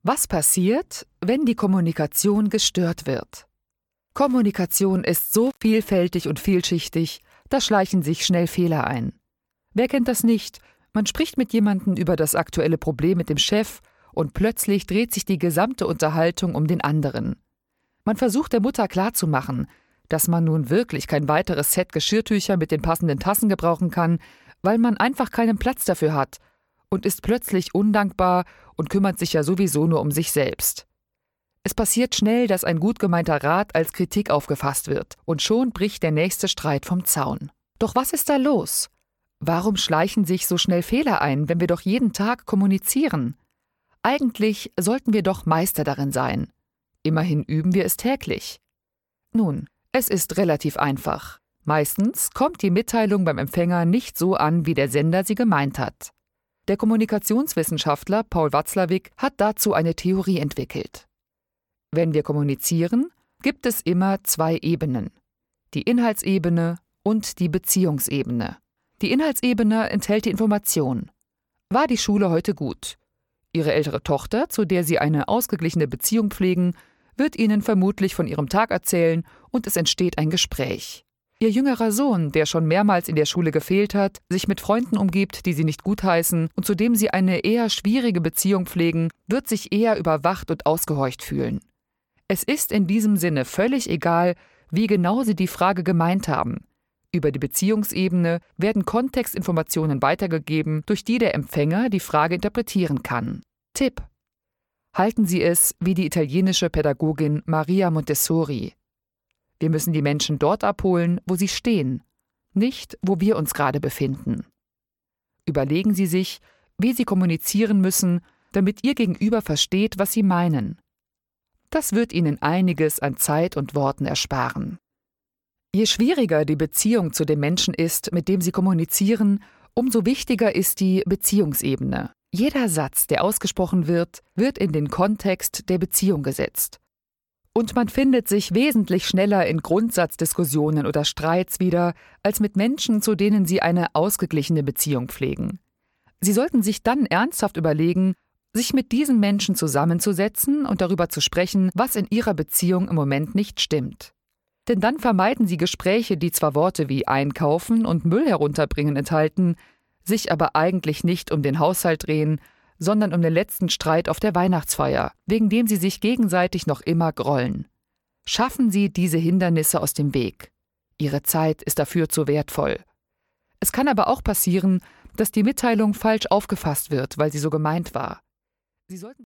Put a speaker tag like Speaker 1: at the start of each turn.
Speaker 1: Was passiert, wenn die Kommunikation gestört wird? Kommunikation ist so vielfältig und vielschichtig, da schleichen sich schnell Fehler ein. Wer kennt das nicht? Man spricht mit jemandem über das aktuelle Problem mit dem Chef und plötzlich dreht sich die gesamte Unterhaltung um den anderen. Man versucht der Mutter klarzumachen, dass man nun wirklich kein weiteres Set Geschirrtücher mit den passenden Tassen gebrauchen kann, weil man einfach keinen Platz dafür hat, und ist plötzlich undankbar und kümmert sich ja sowieso nur um sich selbst. Es passiert schnell, dass ein gut gemeinter Rat als Kritik aufgefasst wird, und schon bricht der nächste Streit vom Zaun. Doch was ist da los? Warum schleichen sich so schnell Fehler ein, wenn wir doch jeden Tag kommunizieren? Eigentlich sollten wir doch Meister darin sein. Immerhin üben wir es täglich. Nun, es ist relativ einfach. Meistens kommt die Mitteilung beim Empfänger nicht so an, wie der Sender sie gemeint hat. Der Kommunikationswissenschaftler Paul Watzlawick hat dazu eine Theorie entwickelt. Wenn wir kommunizieren, gibt es immer zwei Ebenen: die Inhaltsebene und die Beziehungsebene. Die Inhaltsebene enthält die Information: War die Schule heute gut? Ihre ältere Tochter, zu der Sie eine ausgeglichene Beziehung pflegen, wird Ihnen vermutlich von ihrem Tag erzählen und es entsteht ein Gespräch. Ihr jüngerer Sohn, der schon mehrmals in der Schule gefehlt hat, sich mit Freunden umgibt, die Sie nicht gutheißen und zu dem Sie eine eher schwierige Beziehung pflegen, wird sich eher überwacht und ausgehorcht fühlen. Es ist in diesem Sinne völlig egal, wie genau Sie die Frage gemeint haben. Über die Beziehungsebene werden Kontextinformationen weitergegeben, durch die der Empfänger die Frage interpretieren kann. Tipp: Halten Sie es wie die italienische Pädagogin Maria Montessori. Wir müssen die Menschen dort abholen, wo sie stehen, nicht wo wir uns gerade befinden. Überlegen Sie sich, wie Sie kommunizieren müssen, damit Ihr Gegenüber versteht, was Sie meinen. Das wird Ihnen einiges an Zeit und Worten ersparen. Je schwieriger die Beziehung zu dem Menschen ist, mit dem Sie kommunizieren, umso wichtiger ist die Beziehungsebene. Jeder Satz, der ausgesprochen wird, wird in den Kontext der Beziehung gesetzt. Und man findet sich wesentlich schneller in Grundsatzdiskussionen oder Streits wieder, als mit Menschen, zu denen Sie eine ausgeglichene Beziehung pflegen. Sie sollten sich dann ernsthaft überlegen, sich mit diesen Menschen zusammenzusetzen und darüber zu sprechen, was in ihrer Beziehung im Moment nicht stimmt. Denn dann vermeiden Sie Gespräche, die zwar Worte wie einkaufen und Müll herunterbringen enthalten, sich aber eigentlich nicht um den Haushalt drehen, sondern um den letzten Streit auf der Weihnachtsfeier, wegen dem Sie sich gegenseitig noch immer grollen. Schaffen Sie diese Hindernisse aus dem Weg. Ihre Zeit ist dafür zu wertvoll. Es kann aber auch passieren, dass die Mitteilung falsch aufgefasst wird, weil sie so gemeint war. Sie sollten